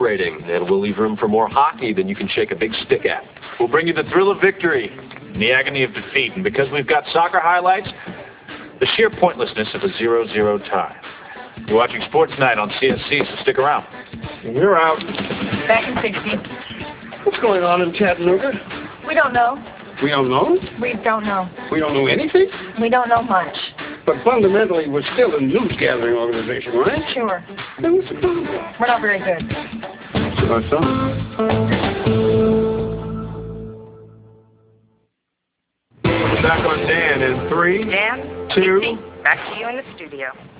exhilarating, and we'll leave room for more hockey than you can shake a big stick at. We'll bring you the thrill of victory and the agony of defeat, and because we've got soccer highlights, the sheer pointlessness of a 0-0 tie. You're watching Sports Night on CSC, so stick around. We're out. Back in 60. What's going on in Chattanooga? We don't know. We don't know? We don't know. We don't know anything? We don't know much. But fundamentally, we're still a news-gathering organization, right? Sure. Then what's the problem? We're not very good. So. Back on Dan in 3, Dan, 2. Missy, back to you in the studio.